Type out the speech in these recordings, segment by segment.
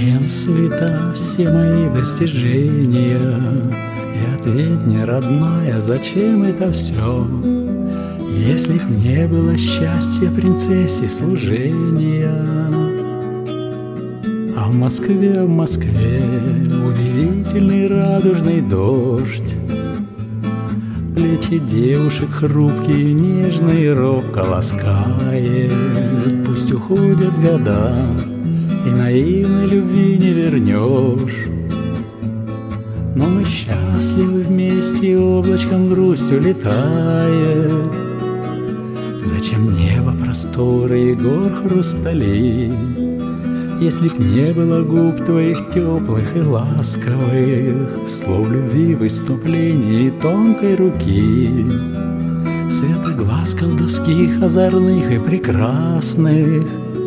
Зачем суета, все мои достижения? И ответь мне, родная, зачем это все? Если б не было счастья принцессе служения. А в Москве, удивительный радужный дождь. Плечи девушек хрупкие, нежные, робко ласкает. Пусть уходят года, и наивной любви не вернешь. Но мы счастливы вместе, и облачком грустью летает. Зачем небо просторы и гор хрустали, если б не было губ твоих теплых и ласковых, слов любви, выступлений и тонкой руки, света глаз колдовских, озорных и прекрасных.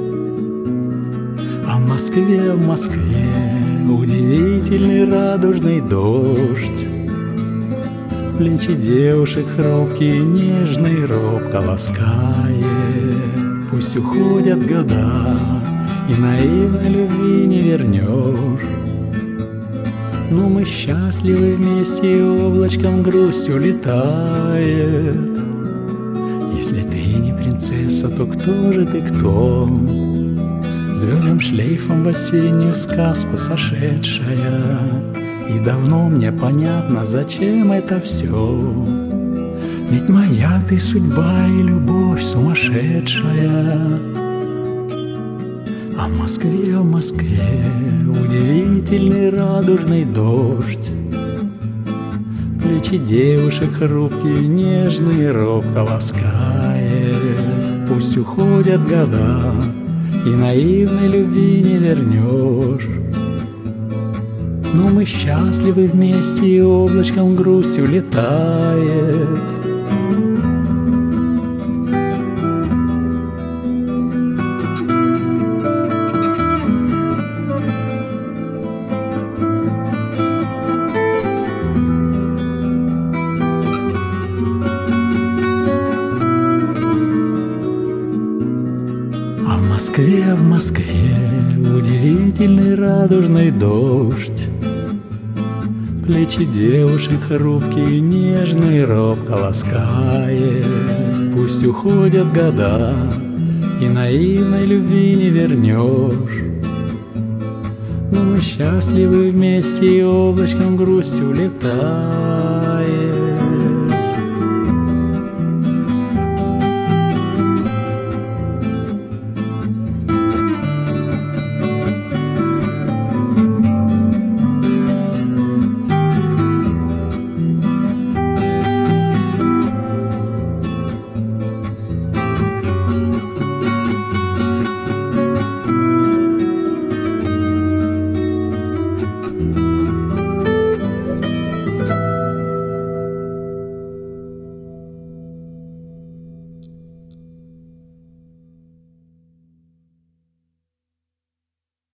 А в Москве, удивительный радужный дождь. Плечи девушек хрупкие, нежные, робко ласкает. Пусть уходят года, и наивной любви не вернешь. Но мы счастливы вместе, и облачком грустью летает. Если ты не принцесса, то кто же ты, кто? Звездным шлейфом в осеннюю сказку сошедшая. И давно мне понятно, зачем это все. Ведь моя ты судьба и любовь сумасшедшая. А в Москве, удивительный радужный дождь. Плечи девушек хрупкие, нежные, робко ласкает. Пусть уходят года, и наивной любви не вернешь. Но мы счастливы вместе, и облачком грустью летает. А в Москве удивительный радужный дождь. Плечи девушек хрупкие, нежные, робко ласкает. Пусть уходят года, и наивной любви не вернешь. Но мы счастливы вместе, и облачком грустью летает.